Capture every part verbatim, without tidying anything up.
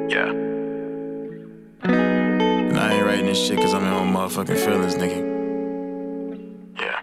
Yeah. And I ain't writing this shit cause I'm in my motherfucking feelings, nigga. Yeah.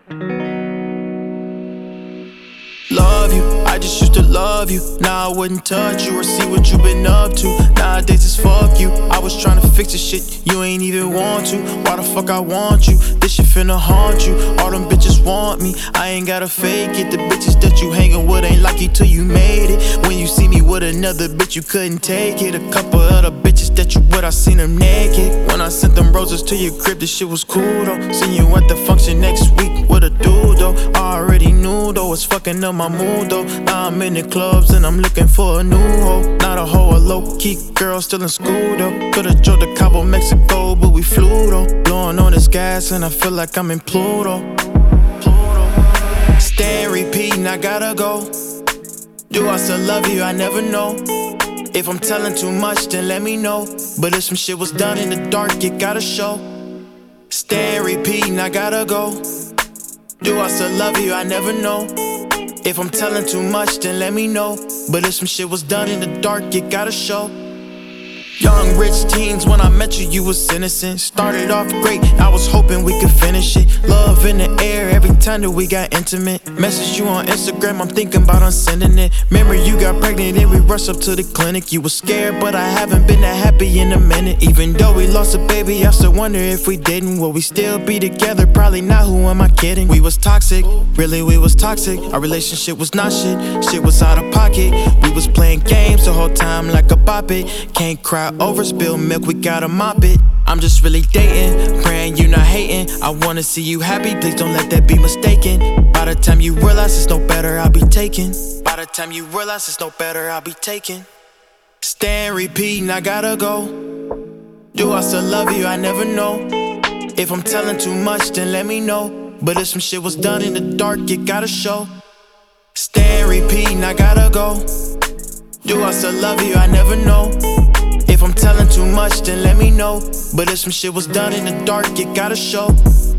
Love you, I just used to love you. Now I wouldn't touch you or see what you been up to. Nowadays it's fuck you. I was trying to fix the shit you ain't even want to. Why the fuck I want you? This shit finna haunt you. All them bitches want me, I ain't gotta fake it. The bitches that you hangin' with ain't like you till you made it. When you see me with another bitch, you couldn't take it. A couple other bitches that you with, I seen them naked. When I sent them roses to your crib, this shit was cool though. Seen you at the function next week with a dude though. I already knew though, it's fucking up my mood though. Now I'm in the clubs and I'm looking for a new hoe. Not a hoe, a low-key girl still in school though. Could've drove to Cabo, Mexico, but we flew though. Blowing on this gas and I feel like I'm in Pluto. Stay and repeat and I gotta go. Do I still love you? I never know. If I'm telling too much, then let me know. But if some shit was done in the dark, it gotta show. Stay and repeat and I gotta go. Do I still love you? I never know. If I'm telling too much, then let me know. But if some shit was done in the dark, it gotta show. Young rich teens, when I met you, you was innocent. Started off great, I was hoping we could finish it. Love in the air every time that we got intimate. Message you on Instagram, I'm thinking about unsending it. Remember you got pregnant and we rushed up to the clinic. You was scared, but I haven't been that happy in a minute. Even though we lost a baby, I still wonder if we didn't. Will we still be together? Probably not, who am I kidding? We was toxic, really we was toxic. Our relationship was not shit, shit was out of pocket. We was playing games the whole time like a bop it. Can't cry over spilled milk, we gotta mop it. I'm just really dating, praying you not hating. I wanna see you happy, please don't let that be mistaken. By the time you realize it's no better, I'll be taken. By the time you realize it's no better, I'll be taken. Stay and repeat and I gotta go. Do I still love you? I never know. If I'm telling too much, then let me know. But if some shit was done in the dark, it gotta show. Stay and repeat and I gotta go. Do I still love you? I never know. If I'm telling too much, then let me know. But if some shit was done in the dark, it gotta show.